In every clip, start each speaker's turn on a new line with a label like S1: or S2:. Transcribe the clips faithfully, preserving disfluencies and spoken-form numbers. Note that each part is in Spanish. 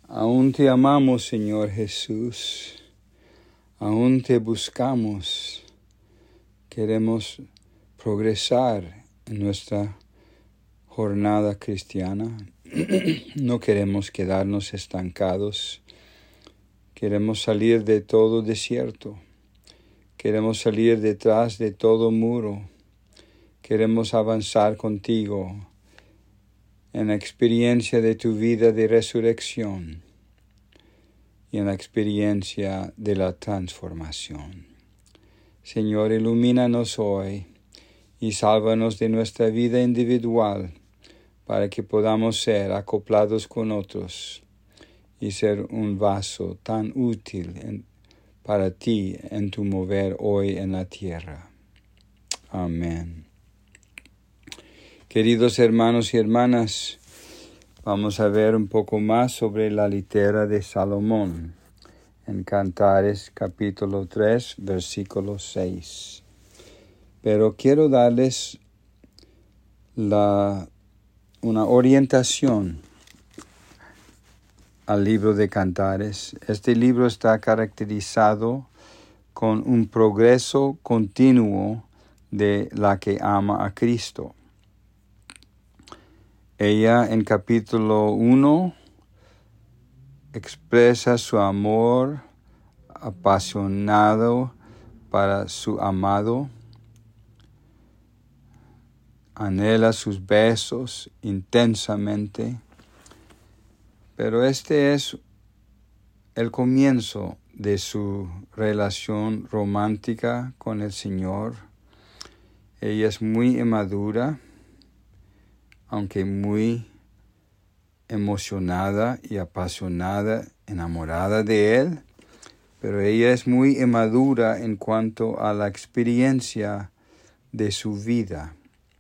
S1: Aún te amamos, Señor Jesús. Aún te buscamos. Queremos progresar en nuestra jornada cristiana. No queremos quedarnos estancados. Queremos salir de todo desierto. Queremos salir detrás de todo muro. Queremos avanzar contigo en la experiencia de tu vida de resurrección y en la experiencia de la transformación. Señor, ilumínanos hoy y sálvanos de nuestra vida individual para que podamos ser acoplados con otros y ser un vaso tan útil en, para ti en tu mover hoy en la tierra. Amén. Queridos hermanos y hermanas, vamos a ver un poco más sobre la litera de Salomón en Cantares capítulo tres, versículo seis. Pero quiero darles la, una orientación al libro de Cantares. Este libro está caracterizado con un progreso continuo de la que ama a Cristo. Ella en capítulo uno expresa su amor apasionado para su amado, anhela sus besos intensamente, pero este es el comienzo de su relación romántica con el Señor. Ella es muy inmadura, aunque muy emocionada y apasionada, enamorada de Él, pero ella es muy inmadura en cuanto a la experiencia de su vida.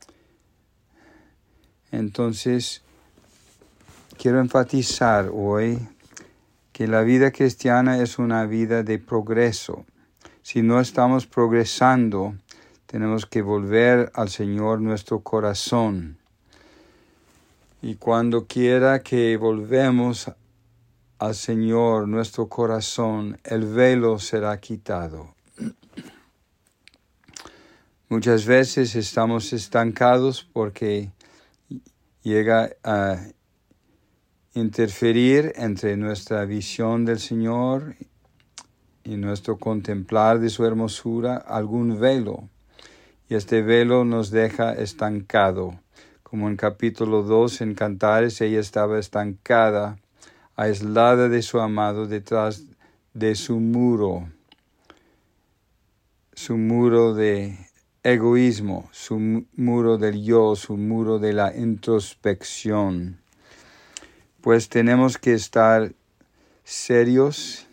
S1: Entonces, quiero enfatizar hoy que la vida cristiana es una vida de progreso. Si no estamos progresando, tenemos que volver al Señor nuestro corazón. Y cuando quiera que volvemos al Señor nuestro corazón, el velo será quitado. Muchas veces estamos estancados porque llega a interferir entre nuestra visión del Señor y nuestro contemplar de su hermosura algún velo. Y este velo nos deja estancados. Como en capítulo dos en Cantares, ella estaba estancada, aislada de su amado detrás de su muro, su muro de egoísmo, su muro del yo, su muro de la introspección. Pues tenemos que estar serios,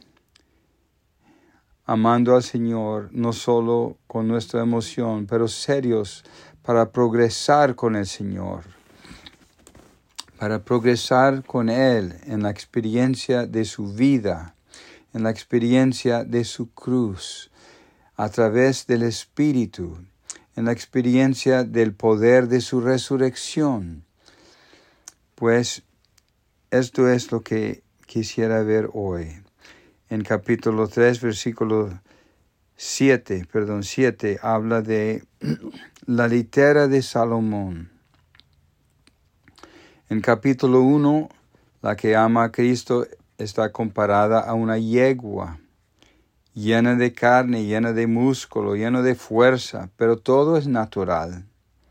S1: amando al Señor, no solo con nuestra emoción, pero serios para progresar con el Señor, para progresar con Él en la experiencia de su vida, en la experiencia de su cruz, a través del Espíritu, en la experiencia del poder de su resurrección. Pues esto es lo que quisiera ver hoy. En capítulo tres, versículo siete, perdón, siete, habla de la litera de Salomón. En capítulo uno, la que ama a Cristo está comparada a una yegua, llena de carne, llena de músculo, llena de fuerza, pero todo es natural.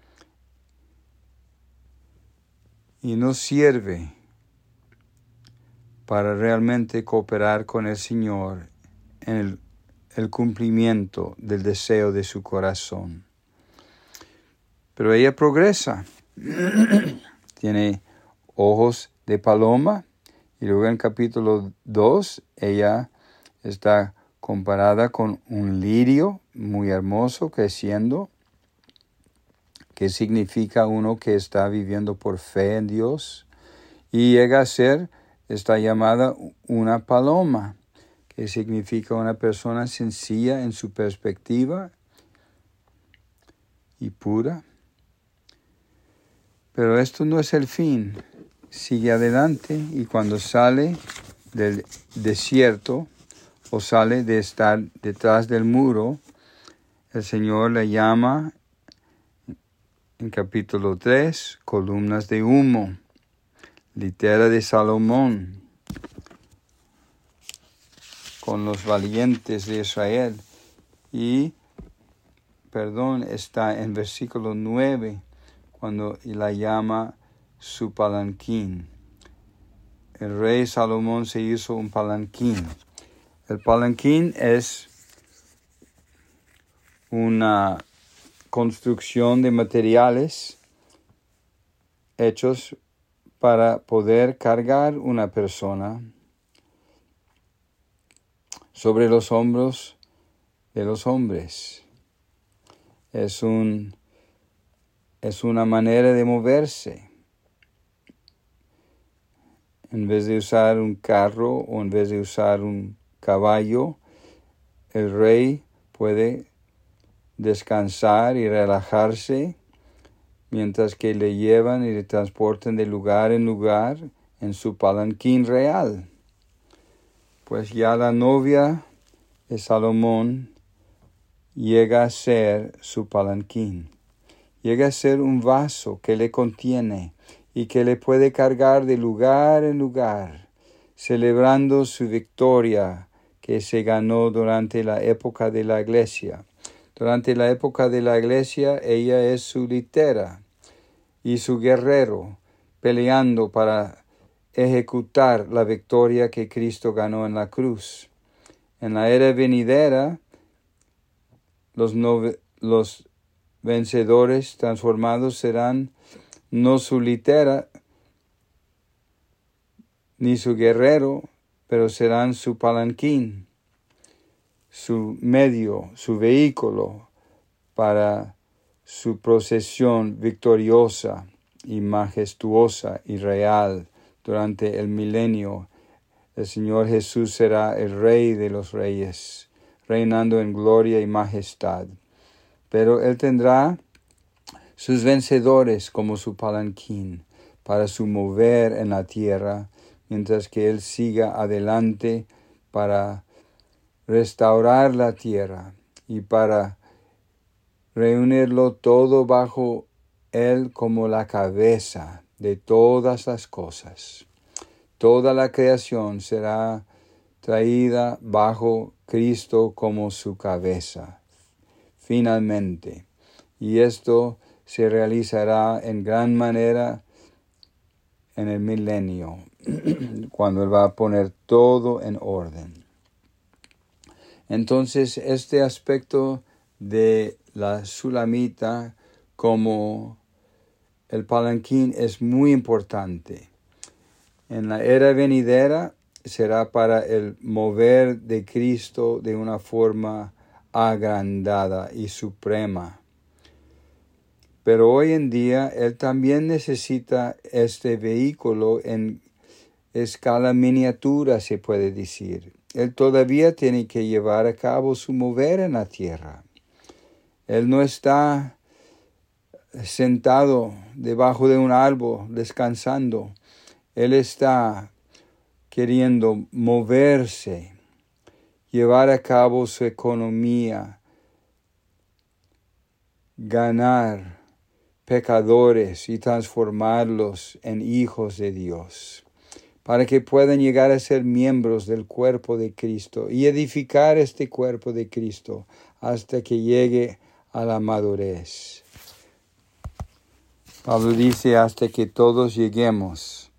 S1: Y no sirve para realmente cooperar con el Señor en el, el cumplimiento del deseo de su corazón. Pero ella progresa. Tiene ojos de paloma. Y luego en capítulo dos, ella está comparada con un lirio muy hermoso creciendo, que significa uno que está viviendo por fe en Dios. Y llega a ser, está llamada una paloma, que significa una persona sencilla en su perspectiva y pura. Pero esto no es el fin. Sigue adelante y cuando sale del desierto o sale de estar detrás del muro, el Señor le llama en capítulo tres, columnas de humo, litera de Salomón, con los valientes de Israel. Y, perdón, está en versículo nueve, cuando la llama su palanquín. El rey Salomón se hizo un palanquín. El palanquín es una construcción de materiales hechos para poder cargar una persona sobre los hombros de los hombres. Es un, es una manera de moverse. En vez de usar un carro o en vez de usar un caballo, el rey puede descansar y relajarse mientras que le llevan y le transportan de lugar en lugar en su palanquín real. Pues ya la novia de Salomón llega a ser su palanquín. Llega a ser un vaso que le contiene y que le puede cargar de lugar en lugar, celebrando su victoria que se ganó durante la época de la iglesia. Durante la época de la iglesia, ella es su litera y su guerrero, peleando para ejecutar la victoria que Cristo ganó en la cruz. En la era venidera, los, nove, los vencedores transformados serán no su litera ni su guerrero, pero serán su palanquín, su medio, su vehículo para su procesión victoriosa y majestuosa y real durante el milenio. El Señor Jesús será el Rey de los Reyes, reinando en gloria y majestad. Pero Él tendrá sus vencedores como su palanquín para su mover en la tierra, mientras que Él siga adelante para restaurar la tierra y para reunirlo todo bajo Él como la cabeza de todas las cosas. Toda la creación será traída bajo Cristo como su cabeza, finalmente. Y esto se realizará en gran manera en el milenio, cuando Él va a poner todo en orden. Entonces, este aspecto de la sulamita como el palanquín es muy importante. En la era venidera será para el mover de Cristo de una forma agrandada y suprema. Pero hoy en día Él también necesita este vehículo en escala miniatura, se puede decir. Él todavía tiene que llevar a cabo su mover en la tierra. Él no está sentado debajo de un árbol descansando. Él está queriendo moverse, llevar a cabo su economía, ganar pecadores y transformarlos en hijos de Dios, para que puedan llegar a ser miembros del cuerpo de Cristo y edificar este cuerpo de Cristo hasta que llegue a la madurez. Pablo dice, hasta que todos lleguemos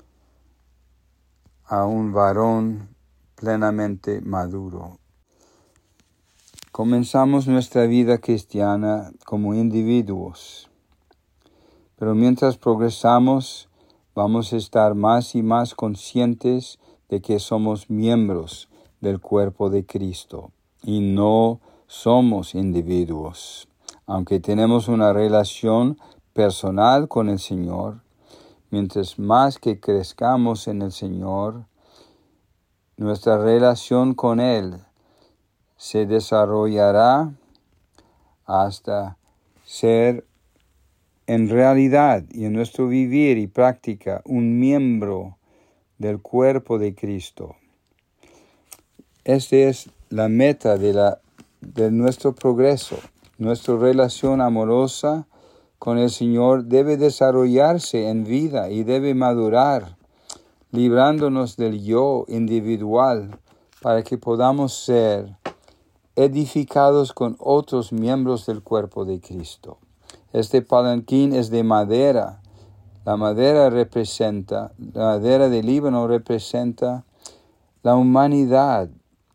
S1: a un varón plenamente maduro. Comenzamos nuestra vida cristiana como individuos, pero mientras progresamos, vamos a estar más y más conscientes de que somos miembros del cuerpo de Cristo y no somos individuos. Aunque tenemos una relación personal con el Señor, mientras más que crezcamos en el Señor, nuestra relación con Él se desarrollará hasta ser en realidad y en nuestro vivir y práctica un miembro del cuerpo de Cristo. Esta es la meta de, la, de nuestro progreso. Nuestra relación amorosa con el Señor debe desarrollarse en vida y debe madurar, librándonos del yo individual para que podamos ser edificados con otros miembros del cuerpo de Cristo. Este palanquín es de madera. La madera representa, la madera del Líbano representa la humanidad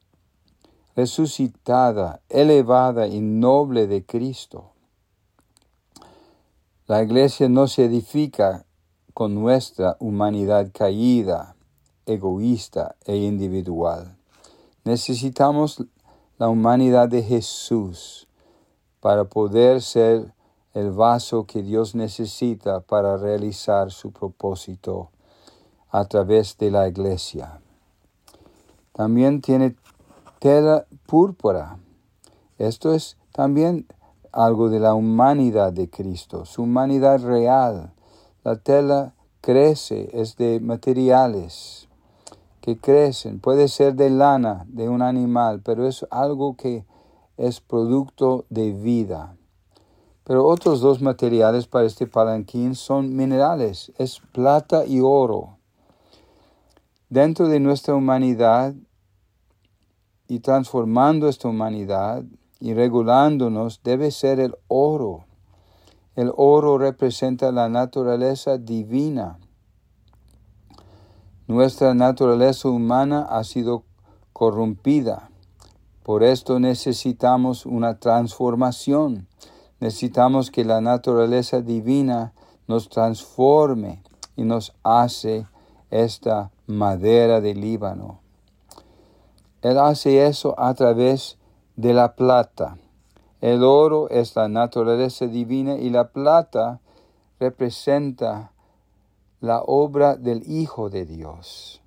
S1: resucitada, elevada y noble de Cristo. La iglesia no se edifica con nuestra humanidad caída, egoísta e individual. Necesitamos la humanidad de Jesús para poder ser el vaso que Dios necesita para realizar su propósito a través de la iglesia. También tiene tela púrpura. Esto es también algo de la humanidad de Cristo, su humanidad real. La tela crece, es de materiales que crecen. Puede ser de lana, de un animal, pero es algo que es producto de vida. Pero otros dos materiales para este palanquín son minerales, es plata y oro. Dentro de nuestra humanidad y transformando esta humanidad y regulándonos debe ser el oro. El oro representa la naturaleza divina. Nuestra naturaleza humana ha sido corrompida. Por esto necesitamos una transformación. Necesitamos que la naturaleza divina nos transforme y nos hace esta madera de Líbano. Él hace eso a través de la plata. El oro es la naturaleza divina y la plata representa la obra del Hijo de Dios.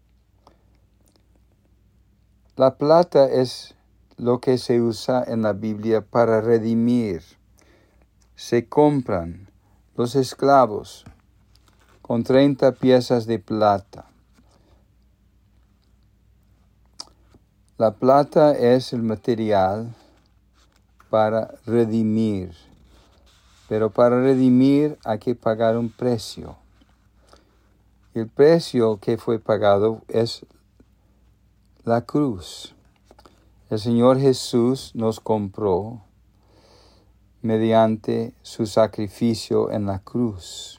S1: La plata es lo que se usa en la Biblia para redimir. Se compran los esclavos con treinta piezas de plata. La plata es el material para redimir, pero para redimir hay que pagar un precio. El precio que fue pagado es la cruz. El Señor Jesús nos compró mediante su sacrificio en la cruz.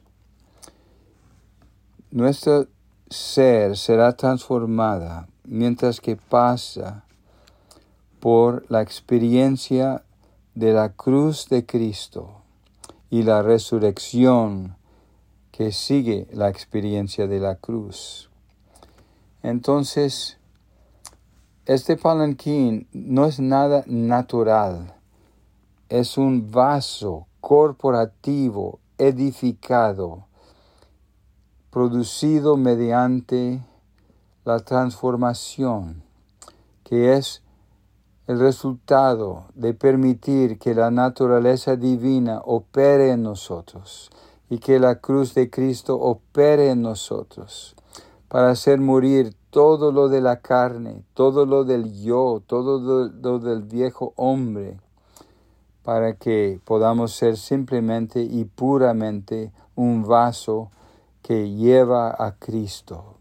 S1: Nuestro ser será transformada mientras que pasa por la experiencia de la cruz de Cristo y la resurrección que sigue la experiencia de la cruz. Entonces, este palanquín no es nada natural. Es un vaso corporativo, edificado, producido mediante la transformación, que es el resultado de permitir que la naturaleza divina opere en nosotros y que la cruz de Cristo opere en nosotros para hacer morir todo lo de la carne, todo lo del yo, todo lo, lo del viejo hombre, para que podamos ser simplemente y puramente un vaso que lleva a Cristo.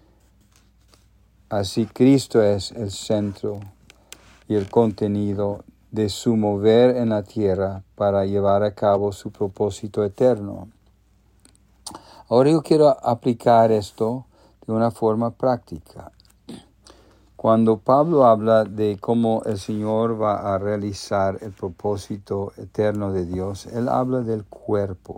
S1: Así Cristo es el centro y el contenido de su mover en la tierra para llevar a cabo su propósito eterno. Ahora yo quiero aplicar esto de una forma práctica. Cuando Pablo habla de cómo el Señor va a realizar el propósito eterno de Dios, él habla del cuerpo.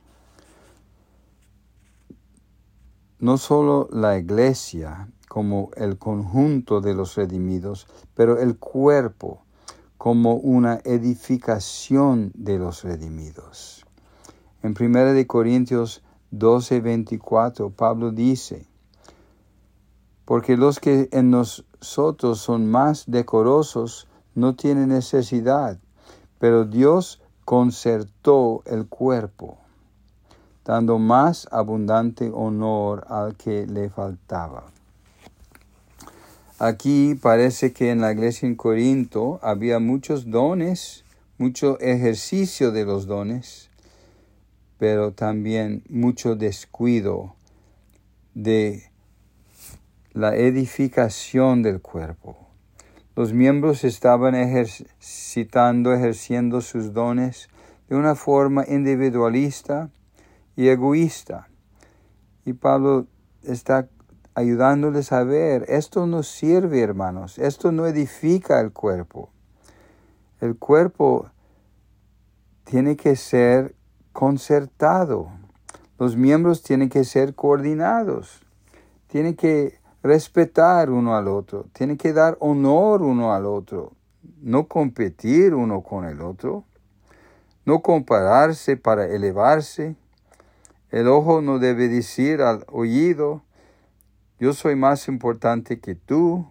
S1: No solo la iglesia como el conjunto de los redimidos, pero el cuerpo como una edificación de los redimidos. En primera de Corintios doce, veinticuatro, Pablo dice: porque los que en nosotros son más decorosos no tienen necesidad, pero Dios concertó el cuerpo. dando más abundante honor al que le faltaba. Aquí parece que en la iglesia en Corinto había muchos dones, mucho ejercicio de los dones, pero también mucho descuido de la edificación del cuerpo. Los miembros estaban ejercitando, ejerciendo sus dones de una forma individualista y egoísta. Y Pablo está ayudándoles a ver, esto no sirve, hermanos, esto no edifica el cuerpo. El cuerpo tiene que ser concertado. Los miembros tienen que ser coordinados. Tienen que respetar uno al otro. Tienen que dar honor uno al otro. No competir uno con el otro. No compararse para elevarse. El ojo no debe decir al oído, yo soy más importante que tú.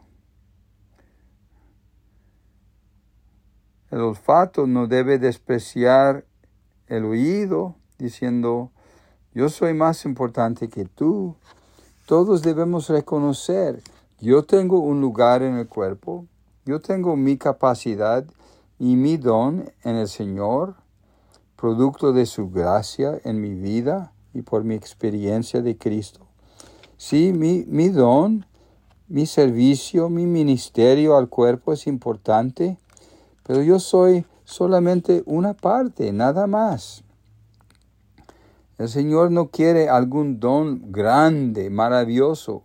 S1: El olfato no debe despreciar el oído, diciendo, yo soy más importante que tú. Todos debemos reconocer, yo tengo un lugar en el cuerpo, yo tengo mi capacidad y mi don en el Señor, producto de su gracia en mi vida y por mi experiencia de Cristo. Sí, mi, mi don, mi servicio, mi ministerio al cuerpo es importante, pero yo soy solamente una parte, nada más. El Señor no quiere algún don grande, maravilloso.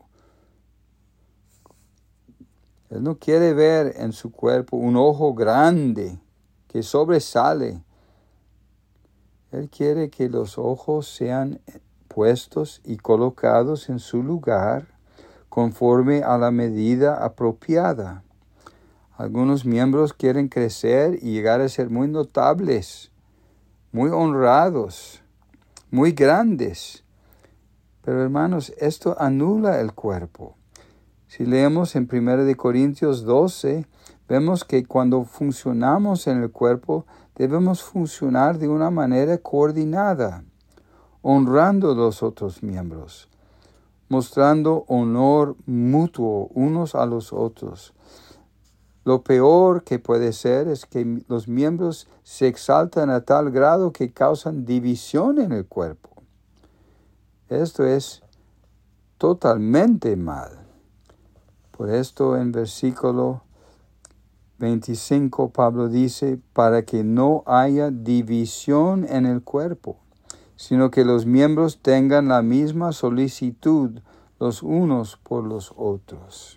S1: Él no quiere ver en su cuerpo un ojo grande que sobresale. Él quiere que los ojos sean puestos y colocados en su lugar conforme a la medida apropiada. Algunos miembros quieren crecer y llegar a ser muy notables, muy honrados, muy grandes. Pero hermanos, esto anula el cuerpo. Si leemos en primera de Corintios doce, vemos que cuando funcionamos en el cuerpo, debemos funcionar de una manera coordinada, honrando a los otros miembros, mostrando honor mutuo unos a los otros. Lo peor que puede ser es que los miembros se exaltan a tal grado que causan división en el cuerpo. Esto es totalmente mal. Por esto en versículo veinticinco Pablo dice, para que no haya división en el cuerpo, sino que los miembros tengan la misma solicitud los unos por los otros.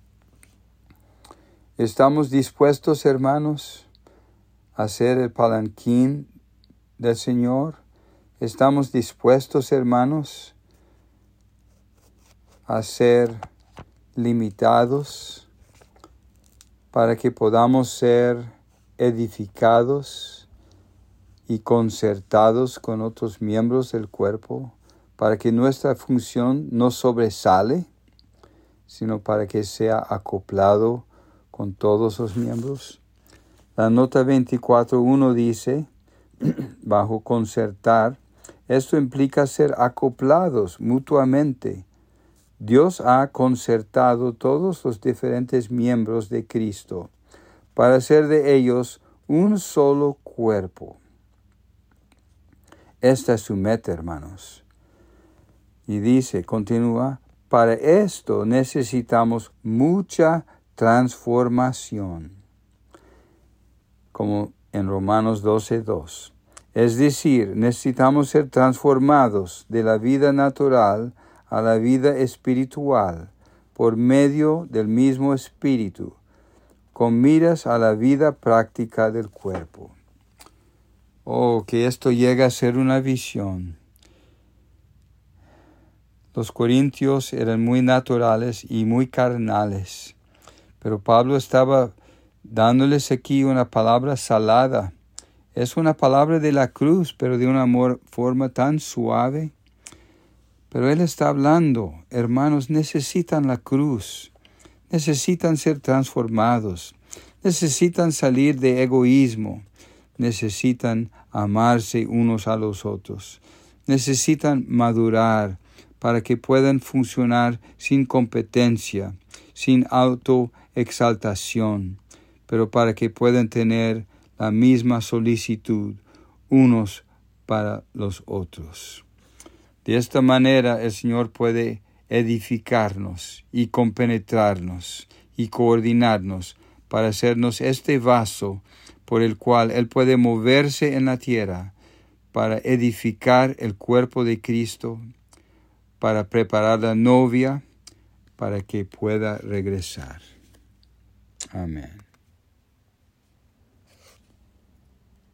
S1: ¿Estamos dispuestos, hermanos, a ser el palanquín del Señor? ¿Estamos dispuestos, hermanos, a ser limitados para que podamos ser edificados y concertados con otros miembros del cuerpo, para que nuestra función no sobresale, sino para que sea acoplado con todos los miembros? La nota veinticuatro punto uno dice, bajo concertar, esto implica ser acoplados mutuamente. Dios ha concertado todos los diferentes miembros de Cristo para hacer de ellos un solo cuerpo. Esta es su meta, hermanos. Y dice, continúa, para esto necesitamos mucha transformación, como en Romanos doce dos. Es decir, necesitamos ser transformados de la vida natural a la vida espiritual por medio del mismo Espíritu, con miras a la vida práctica del cuerpo. Oh, que esto llegue a ser una visión. Los corintios eran muy naturales y muy carnales. Pero Pablo estaba dándoles aquí una palabra salada. Es una palabra de la cruz, pero de una forma tan suave. Pero él está hablando, hermanos, necesitan la cruz. Necesitan ser transformados. Necesitan salir de egoísmo. Necesitan amarse unos a los otros. necesitan madurar para que puedan funcionar sin competencia, sin autoexaltación, pero para que puedan tener la misma solicitud unos para los otros. De esta manera el Señor puede edificarnos y compenetrarnos y coordinarnos para hacernos este vaso por el cual Él puede moverse en la tierra para edificar el cuerpo de Cristo, para preparar la novia, para que pueda regresar. Amén.